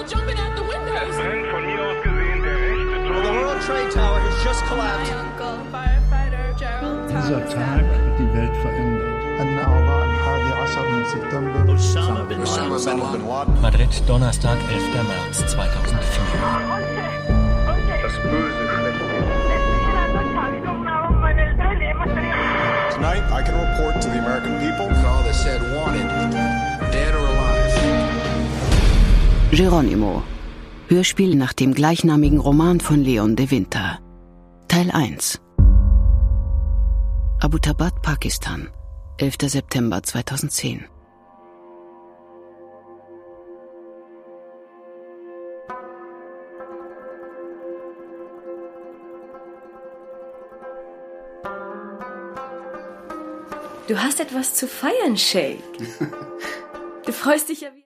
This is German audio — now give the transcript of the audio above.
jumping out the windows. Brennt von mir aus gesehen der rechte Turm. The World Trade Tower has just collapsed. My uncle, firefighter Gerald Dieser Thomas Tag Stanley. hat die Welt verändert. أن أعضاء 11 سبتمبر Osama bin Laden. Madrid, Donnerstag, 11. März 2004. Das Böse schlechthin. Tonight, I can report to the American people. All that said wanted, dead or alive. Geronimo. Hörspiel nach dem gleichnamigen Roman von Leon de Winter. Teil 1. Abbottabad, Pakistan. 11. September 2010. Du hast etwas zu feiern, Shake. Du freust dich ja wie...